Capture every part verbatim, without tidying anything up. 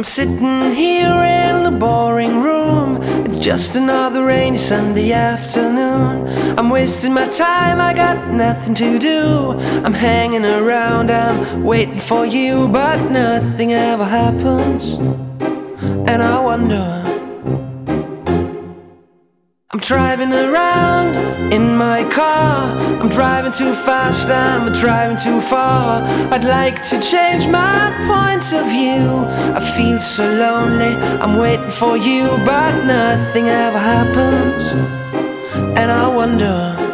sitting here in the boring room. It's just another rainy Sunday afternoon. I'm wasting my time, I got nothing to do. I'm hanging around, I'm waiting for you, but nothing ever happens. And I wonder, I'm driving around in my car. I'm driving too fast, I'm driving too far. I'd like to change my point of view. I feel so lonely, I'm waiting for you, but nothing ever happens. And I wonder,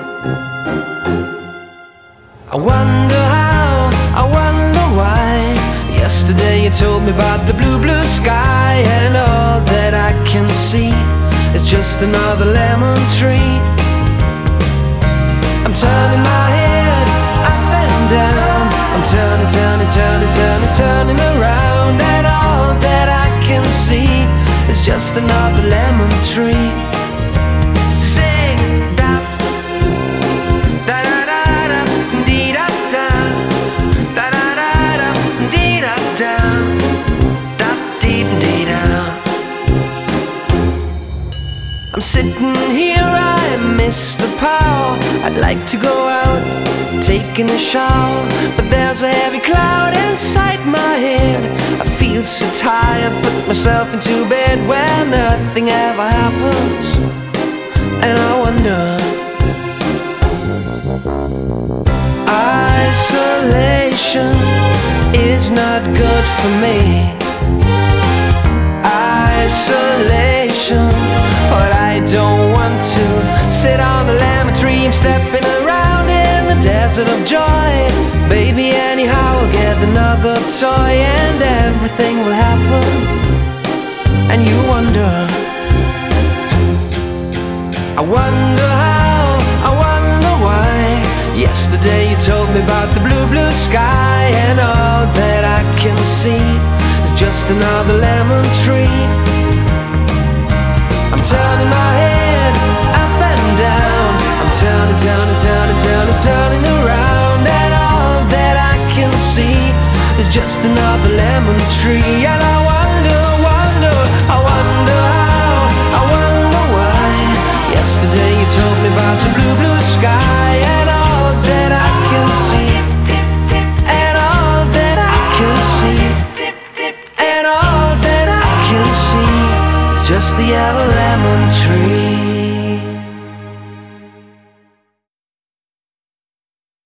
I wonder how, I wonder why. Yesterday you told me about the blue, blue sky, and all that I can see it's just another lemon tree. I'm turning my head up and down. I'm turning, turning, turning, turning, turning around, and all that I can see is just another lemon tree. Sing da da da da da dee da da da da da da dee da da da dee dee da. I'm sitting here, I miss the power. I'd like to go out, taking a shower, but there's a heavy cloud inside my head. I feel so tired, put myself into bed where nothing ever happens. And I wonder, isolation is not good for me. Isolation, but I don't want to sit on the lemon tree. I'm stepping around in the desert of joy. Baby, anyhow I'll get another toy, and everything will happen. And you wonder, I wonder how, I wonder why. Yesterday you told me about the blue, blue sky, and all that I can see is just another lemon tree. I'm turning my head up and down. I'm turning, turning, turning, turning, turning around, and all that I can see is just another lemon tree. And I wonder, wonder, I wonder how, I wonder why. Yesterday you told me about the blue, blue sky, and all that I can see, and all that I can see, and all that I can see, just the yellow lemon tree.